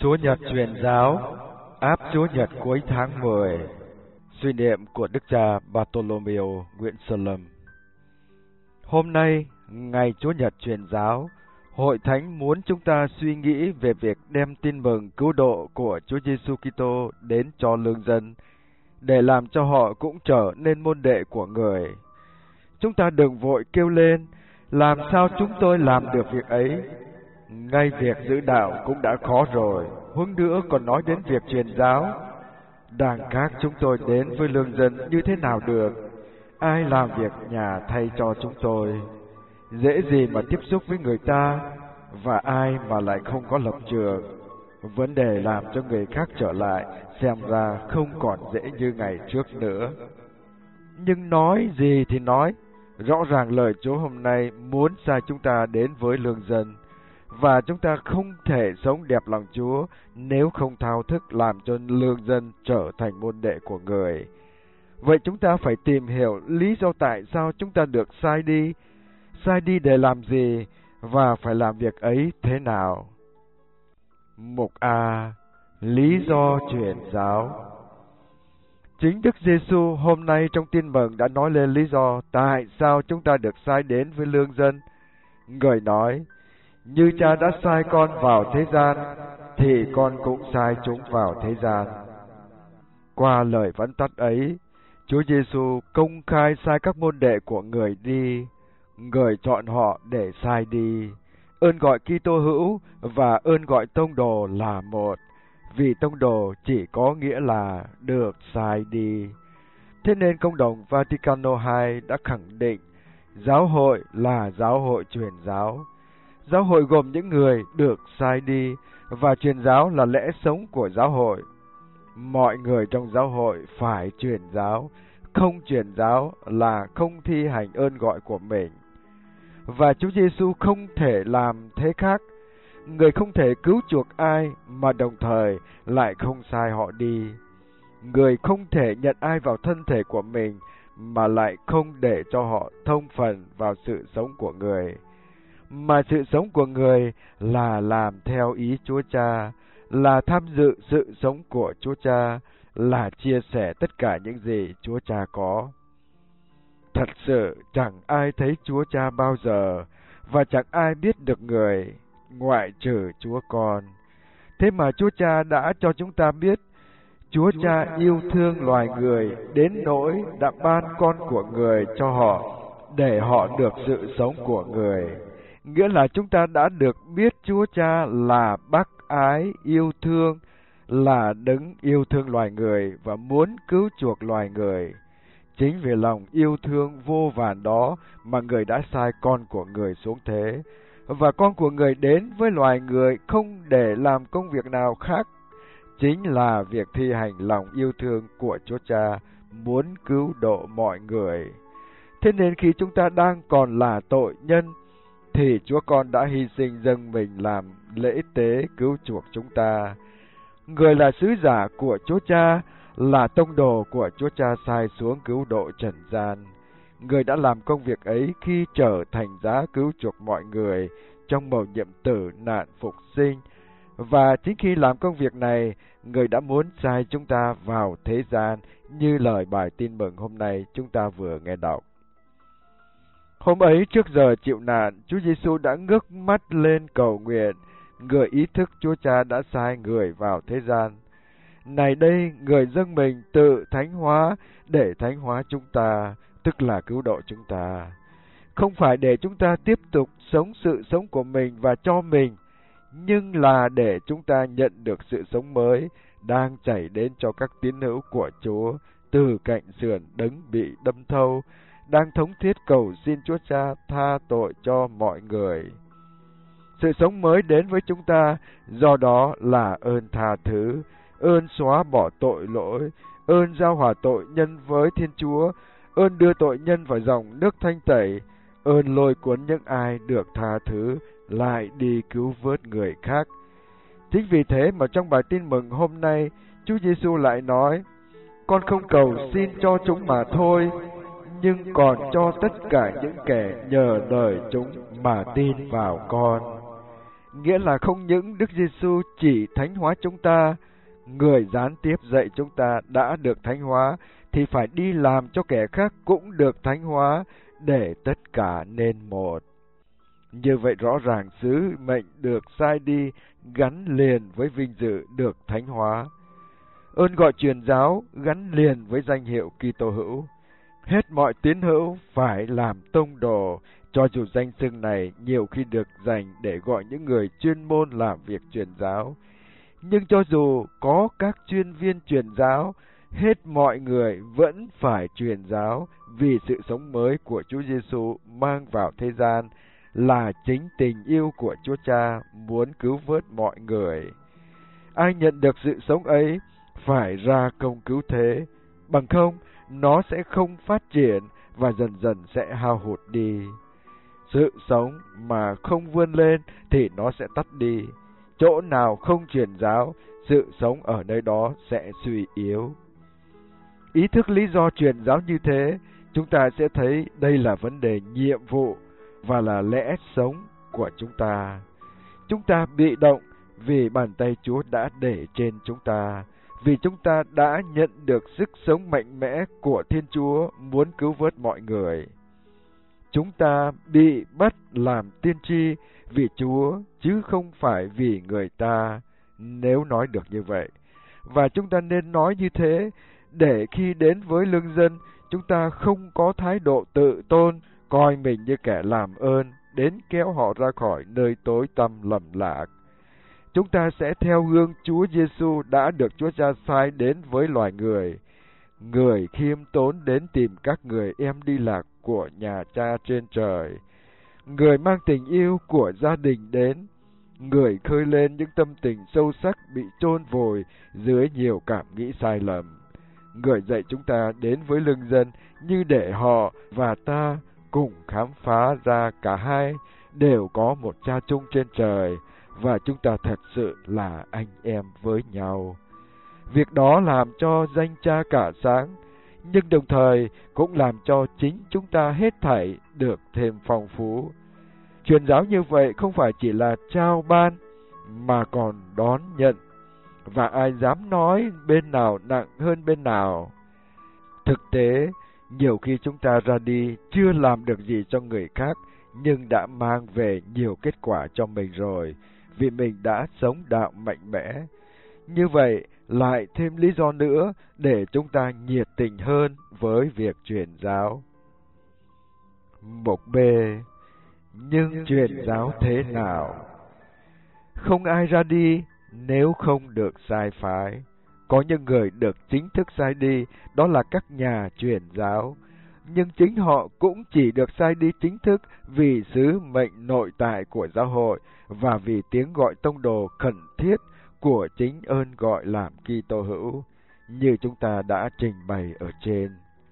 Chúa Nhật truyền giáo, áp Chúa Nhật cuối tháng 10. Suy niệm của Đức cha Bartolomeo Nguyễn Sơn Lâm. Hôm nay, ngày Chúa Nhật truyền giáo, Hội Thánh muốn chúng ta suy nghĩ về việc đem tin mừng cứu độ của Chúa Giêsu Kitô đến cho lương dân, để làm cho họ cũng trở nên môn đệ của Người. Chúng ta đừng vội kêu lên, làm sao chúng tôi làm được việc ấy? Ngay việc giữ đạo cũng đã khó rồi, huống nữa còn nói đến việc truyền giáo. Đằng khác chúng tôi đến với lương dân như thế nào được? Ai làm việc nhà thay cho chúng tôi? Dễ gì mà tiếp xúc với người ta, và ai mà lại không có lập trường? Vấn đề làm cho người khác trở lại, xem ra không còn dễ như ngày trước nữa. Nhưng nói gì thì nói, rõ ràng lời Chúa hôm nay muốn sai chúng ta đến với lương dân, và chúng ta không thể sống đẹp lòng Chúa nếu không thao thức làm cho lương dân trở thành môn đệ của Người. Vậy chúng ta phải tìm hiểu lý do tại sao chúng ta được sai đi để làm gì, và phải làm việc ấy thế nào. Mục A. Lý do truyền giáo. Chính Đức Giêsu hôm nay trong tin mừng đã nói lên lý do tại sao chúng ta được sai đến với lương dân. Người nói, như Cha đã sai con vào thế gian, thì con cũng sai chúng vào thế gian. Qua lời vắn tắt ấy, Chúa Giêsu công khai sai các môn đệ của Người đi. Người chọn họ để sai đi. Ơn gọi Kitô hữu và ơn gọi tông đồ là một, vì tông đồ chỉ có nghĩa là được sai đi. Thế nên Công đồng Vaticano II đã khẳng định giáo hội là giáo hội truyền giáo. Giáo hội gồm những người được sai đi, và truyền giáo là lẽ sống của giáo hội. Mọi người trong giáo hội phải truyền giáo, không truyền giáo là không thi hành ơn gọi của mình. Và Chúa Giêsu không thể làm thế khác. Người không thể cứu chuộc ai mà đồng thời lại không sai họ đi. Người không thể nhận ai vào thân thể của mình mà lại không để cho họ thông phần vào sự sống của Người. Mà sự sống của Người là làm theo ý Chúa Cha, là tham dự sự sống của Chúa Cha, là chia sẻ tất cả những gì Chúa Cha có. Thật sự chẳng ai thấy Chúa Cha bao giờ, và chẳng ai biết được Người, ngoại trừ Chúa Con. Thế mà Chúa Cha đã cho chúng ta biết, Chúa Cha yêu thương loài người đến nỗi đã ban con của Người cho họ, để họ được sự sống của Người. Nghĩa là chúng ta đã được biết Chúa Cha là bác ái, yêu thương, là đấng yêu thương loài người và muốn cứu chuộc loài người. Chính vì lòng yêu thương vô vàn đó mà Người đã sai con của Người xuống thế, và con của Người đến với loài người không để làm công việc nào khác, chính là việc thi hành lòng yêu thương của Chúa Cha muốn cứu độ mọi người. Thế nên khi chúng ta đang còn là tội nhân, thì Chúa Con đã hy sinh dâng mình làm lễ tế cứu chuộc chúng ta. Người là sứ giả của Chúa Cha, là tông đồ của Chúa Cha sai xuống cứu độ trần gian. Người đã làm công việc ấy khi trở thành giá cứu chuộc mọi người trong mầu nhiệm tử nạn phục sinh. Và chính khi làm công việc này, Người đã muốn sai chúng ta vào thế gian, như lời bài tin mừng hôm nay chúng ta vừa nghe đọc. Hôm ấy trước giờ chịu nạn, Chúa Giêsu đã ngước mắt lên cầu nguyện. Người ý thức Chúa Cha đã sai Người vào thế gian. Này đây, Người dâng mình tự thánh hóa để thánh hóa chúng ta, tức là cứu độ chúng ta. Không phải để chúng ta tiếp tục sống sự sống của mình và cho mình, nhưng là để chúng ta nhận được sự sống mới đang chảy đến cho các tín hữu của Chúa từ cạnh sườn đấng bị đâm thâu, đang thống thiết cầu xin Chúa Cha tha tội cho mọi người. Sự sống mới đến với chúng ta, do đó là ơn tha thứ, ơn xóa bỏ tội lỗi, ơn giao hòa tội nhân với Thiên Chúa, ơn đưa tội nhân vào dòng nước thanh tẩy, ơn lôi cuốn những ai được tha thứ lại đi cứu vớt người khác. Chính vì thế mà trong bài tin mừng hôm nay, Chúa Giêsu lại nói, con không cầu xin cho chúng mà thôi, nhưng còn cho tất cả những kẻ nhờ đời chúng mà tin vào con. nghĩa là không những Đức Giêsu chỉ thánh hóa chúng ta, người gián tiếp dạy chúng ta đã được thánh hóa, thì phải đi làm cho kẻ khác cũng được thánh hóa, để tất cả nên một. Như vậy rõ ràng sứ mệnh được sai đi gắn liền với vinh dự được thánh hóa. Ơn gọi truyền giáo gắn liền với danh hiệu Kitô hữu. Hết mọi tín hữu phải làm tông đồ, cho dù danh xưng này nhiều khi được dành để gọi những người chuyên môn làm việc truyền giáo. Nhưng cho dù có các chuyên viên truyền giáo, hết mọi người vẫn phải truyền giáo, vì sự sống mới của Chúa Giêsu mang vào thế gian là chính tình yêu của Chúa Cha muốn cứu vớt mọi người. Ai nhận được sự sống ấy phải ra công cứu thế, bằng không nó sẽ không phát triển và dần dần sẽ hao hụt đi. Sự sống mà không vươn lên thì nó sẽ tắt đi. Chỗ nào không truyền giáo, sự sống ở nơi đó sẽ suy yếu. Ý thức lý do truyền giáo như thế, chúng ta sẽ thấy đây là vấn đề nhiệm vụ và là lẽ sống của chúng ta. Chúng ta bị động vì bàn tay Chúa đã để trên chúng ta, vì chúng ta đã nhận được sức sống mạnh mẽ của Thiên Chúa muốn cứu vớt mọi người. Chúng ta bị bắt làm tiên tri vì Chúa, chứ không phải vì người ta, nếu nói được như vậy. Và chúng ta nên nói như thế, để khi đến với lương dân, chúng ta không có thái độ tự tôn, coi mình như kẻ làm ơn, đến kéo họ ra khỏi nơi tối tăm lầm lạc. Chúng ta sẽ theo gương Chúa Giêsu đã được Chúa Cha sai đến với loài người. Người khiêm tốn đến tìm các người em đi lạc của nhà Cha trên trời. Người mang tình yêu của gia đình đến. Người khơi lên những tâm tình sâu sắc bị chôn vùi dưới nhiều cảm nghĩ sai lầm. Người dạy chúng ta đến với lương dân như để họ và ta cùng khám phá ra cả hai đều có một Cha chung trên trời, và chúng ta thật sự là anh em với nhau. Việc đó làm cho danh Cha cả sáng, nhưng đồng thời cũng làm cho chính chúng ta hết thảy được thêm phong phú. Truyền giáo như vậy không phải chỉ là trao ban, mà còn đón nhận, và ai dám nói bên nào nặng hơn bên nào. Thực tế, nhiều khi chúng ta ra đi chưa làm được gì cho người khác, nhưng đã mang về nhiều kết quả cho mình rồi, vì mình đã sống đạo mạnh mẽ. Như vậy, lại thêm lý do nữa để chúng ta nhiệt tình hơn với việc truyền giáo. Mục B. Nhưng truyền giáo thế nào? Không ai ra đi nếu không được sai phái. Có những người được chính thức sai đi, đó là các nhà truyền giáo. Nhưng chính họ cũng chỉ được sai đi chính thức vì sứ mệnh nội tại của giáo hội và vì tiếng gọi tông đồ khẩn thiết của chính ơn gọi làm Kitô hữu, như chúng ta đã trình bày ở trên.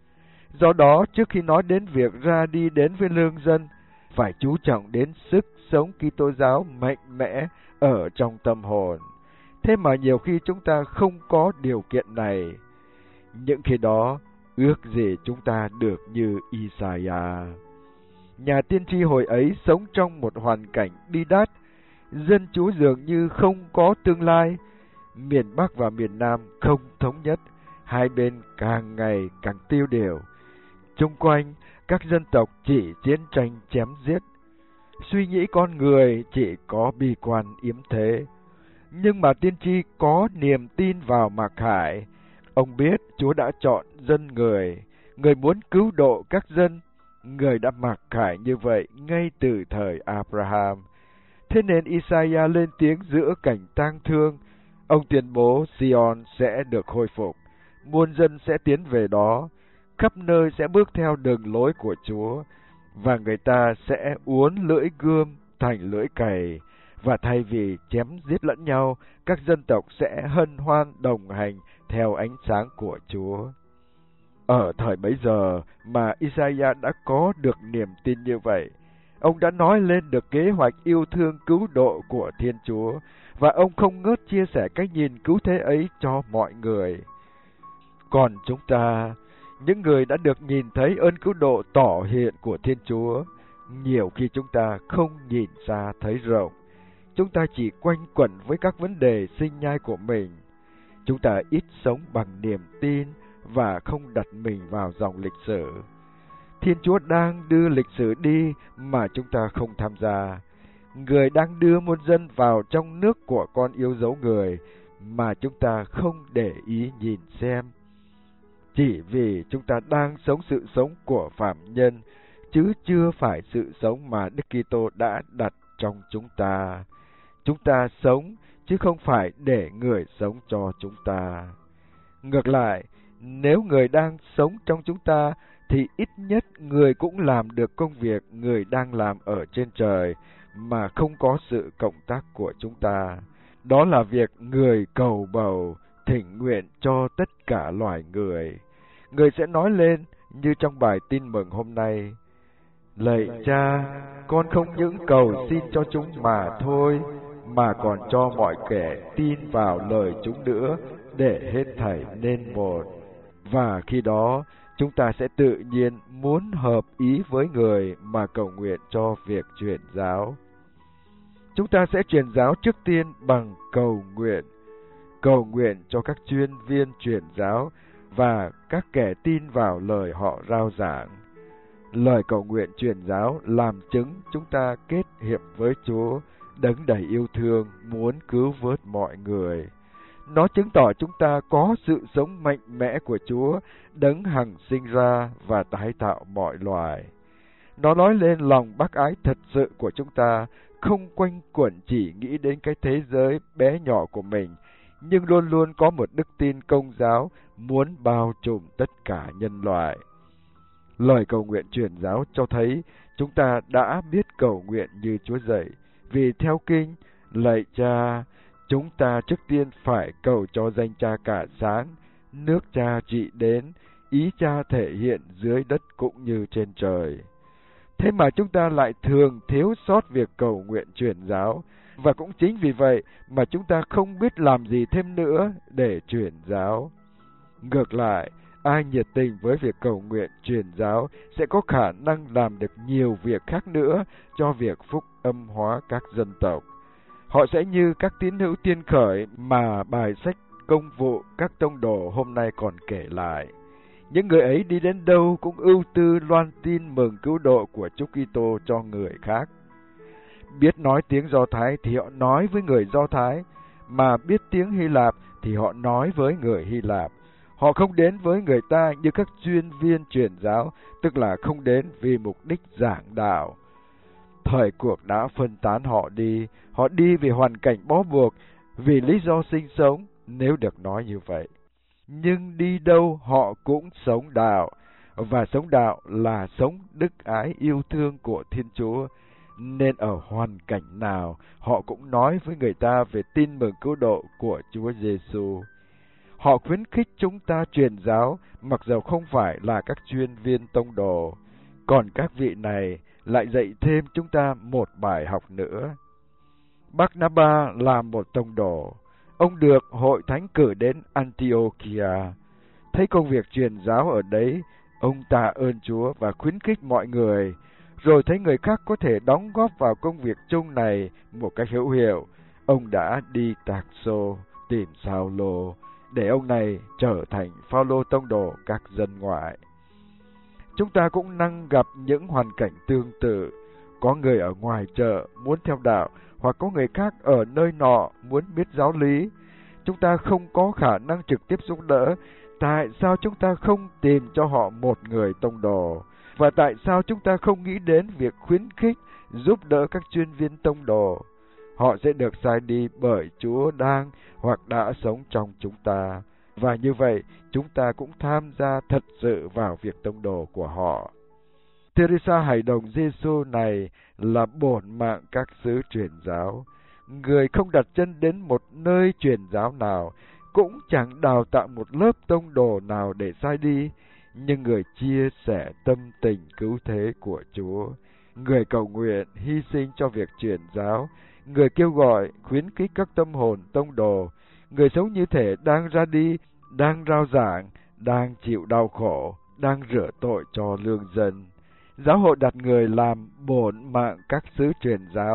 Do đó, trước khi nói đến việc ra đi đến với lương dân, phải chú trọng đến sức sống Kitô giáo mạnh mẽ ở trong tâm hồn. Thế mà nhiều khi chúng ta không có điều kiện này. Những khi đó, ước gì chúng ta được như Isaiah. Nhà tiên tri hồi ấy sống trong một hoàn cảnh bi đát, dân Chúa dường như không có tương lai, miền Bắc và miền Nam không thống nhất, hai bên càng ngày càng tiêu điều. Xung quanh, các dân tộc chỉ chiến tranh chém giết. Suy nghĩ con người chỉ có bi quan yếm thế. Nhưng mà tiên tri có niềm tin vào Mặc Khải. Ông biết Chúa đã chọn dân người muốn cứu độ các dân. Người đã mặc khải như vậy ngay từ thời Abraham. Thế nên Isaiah lên tiếng giữa cảnh tang thương. Ông tuyên bố Sion sẽ được khôi phục, muôn dân sẽ tiến về đó, khắp nơi sẽ bước theo đường lối của Chúa, và người ta sẽ uốn lưỡi gươm thành lưỡi cày, và thay vì chém giết lẫn nhau, các dân tộc sẽ hân hoan đồng hành theo ánh sáng của Chúa. Ở thời bấy giờ mà Isaiah đã có được niềm tin như vậy, ông đã nói lên được kế hoạch yêu thương cứu độ của Thiên Chúa, và ông không ngớt chia sẻ cái nhìn cứu thế ấy cho mọi người. Còn chúng ta, những người đã được nhìn thấy ơn cứu độ tỏ hiện của Thiên Chúa, nhiều khi chúng ta không nhìn xa thấy rộng. chúng ta chỉ quanh quẩn với các vấn đề sinh nhai của mình. Chúng ta ít sống bằng niềm tin và không đặt mình vào dòng lịch sử. Thiên Chúa đang đưa lịch sử đi mà chúng ta không tham gia. Người đang đưa muôn dân vào trong nước của con yêu dấu người mà chúng ta không để ý nhìn xem. Chỉ vì chúng ta đang sống sự sống của phạm nhân, chứ chưa phải sự sống mà Đức Kitô đã đặt trong chúng ta. Chúng ta sống, chứ không phải để người sống cho chúng ta. Ngược lại, nếu người đang sống trong chúng ta, thì ít nhất người cũng làm được công việc người đang làm ở trên trời, mà không có sự cộng tác của chúng ta. Đó là việc người cầu bầu, thỉnh nguyện cho tất cả loài người. Người sẽ nói lên như trong bài tin mừng hôm nay: Lạy Cha, con không những cầu xin cho chúng mà thôi, mà còn cho mọi kẻ tin vào lời chúng nữa, để hết thảy nên một. Và khi đó, chúng ta sẽ tự nhiên muốn hợp ý với người mà cầu nguyện cho việc truyền giáo. Chúng ta sẽ truyền giáo trước tiên bằng cầu nguyện cho các chuyên viên truyền giáo và các kẻ tin vào lời họ rao giảng. Lời cầu nguyện truyền giáo làm chứng chúng ta kết hiệp với Chúa, đấng đầy yêu thương, muốn cứu vớt mọi người. Nó chứng tỏ chúng ta có sự sống mạnh mẽ của Chúa, đấng hằng sinh ra và tái tạo mọi loài. Nó nói lên lòng bác ái thật sự của chúng ta, không quanh quẩn chỉ nghĩ đến cái thế giới bé nhỏ của mình, nhưng luôn luôn có một đức tin công giáo muốn bao trùm tất cả nhân loại. Lời cầu nguyện truyền giáo cho thấy chúng ta đã biết cầu nguyện như Chúa dạy, vì theo kinh, lạy Cha, chúng ta trước tiên phải cầu cho danh Cha cả sáng, nước Cha trị đến, ý Cha thể hiện dưới đất cũng như trên trời. Thế mà chúng ta lại thường thiếu sót việc cầu nguyện truyền giáo, và cũng chính vì vậy mà chúng ta không biết làm gì thêm nữa để truyền giáo. Ngược lại, ai nhiệt tình với việc cầu nguyện truyền giáo sẽ có khả năng làm được nhiều việc khác nữa cho việc phúc âm hóa các dân tộc. Họ sẽ như các tín hữu tiên khởi mà bài sách công vụ các tông đồ hôm nay còn kể lại. Những người ấy đi đến đâu cũng ưu tư loan tin mừng cứu độ của Chúa Kitô cho người khác. Biết nói tiếng Do Thái thì họ nói với người Do Thái, mà biết tiếng Hy Lạp thì họ nói với người Hy Lạp. Họ không đến với người ta như các chuyên viên truyền giáo, tức là không đến vì mục đích giảng đạo. Thời cuộc đã phân tán họ đi vì hoàn cảnh bó buộc, vì lý do sinh sống, nếu được nói như vậy. Nhưng đi đâu họ cũng sống đạo, và sống đạo là sống đức ái yêu thương của Thiên Chúa, nên ở hoàn cảnh nào họ cũng nói với người ta về tin mừng cứu độ của Chúa Giêsu. Họ khuyến khích chúng ta truyền giáo, mặc dầu không phải là các chuyên viên tông đồ, còn các vị này lại dạy thêm chúng ta một bài học nữa. Barnaba là một tông đồ. Ông được hội thánh cử đến Antiochia. Thấy công việc truyền giáo ở đấy, ông tạ ơn Chúa và khuyến khích mọi người. Rồi thấy người khác có thể đóng góp vào công việc chung này một cách hữu hiệu, ông đã đi Tarso tìm Sao-lô, để ông này trở thành Phao-lô tông đồ các dân ngoại. Chúng ta cũng năng gặp những hoàn cảnh tương tự. Có người ở ngoài chợ muốn theo đạo, hoặc có người khác ở nơi nọ muốn biết giáo lý. Chúng ta không có khả năng trực tiếp giúp đỡ. Tại sao chúng ta không tìm cho họ một người tông đồ? Và tại sao chúng ta không nghĩ đến việc khuyến khích, giúp đỡ các chuyên viên tông đồ? Họ sẽ được sai đi bởi Chúa đang hoặc đã sống trong chúng ta. Và như vậy, chúng ta cũng tham gia thật sự vào việc tông đồ của họ. Teresa Hải Đồng Giêsu này là bổn mạng các xứ truyền giáo. Người không đặt chân đến một nơi truyền giáo nào, cũng chẳng đào tạo một lớp tông đồ nào để sai đi, nhưng người chia sẻ tâm tình cứu thế của Chúa. Người cầu nguyện, hy sinh cho việc truyền giáo. Người kêu gọi, khuyến khích các tâm hồn tông đồ. Người sống như thể đang ra đi, đang rao giảng, đang chịu đau khổ, đang rửa tội cho lương dân. Giáo hội đặt người làm bổn mạng các xứ truyền giáo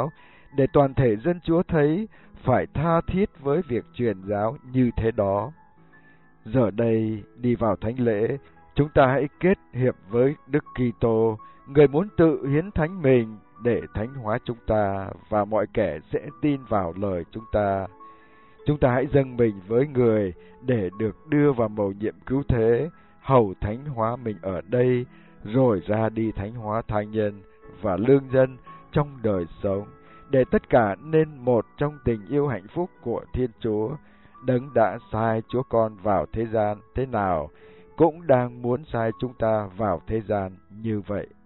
để toàn thể dân Chúa thấy phải tha thiết với việc truyền giáo như thế đó. Giờ đây, đi vào thánh lễ, chúng ta hãy kết hiệp với Đức Kitô, người muốn tự hiến thánh mình để thánh hóa chúng ta và mọi kẻ sẽ tin vào lời chúng ta. Chúng ta hãy dâng mình với người để được đưa vào mầu nhiệm cứu thế, hầu thánh hóa mình ở đây, rồi ra đi thánh hóa tha nhân và lương dân trong đời sống, để tất cả nên một trong tình yêu hạnh phúc của Thiên Chúa, Đấng đã sai Chúa Con vào thế gian thế nào, cũng đang muốn sai chúng ta vào thế gian như vậy.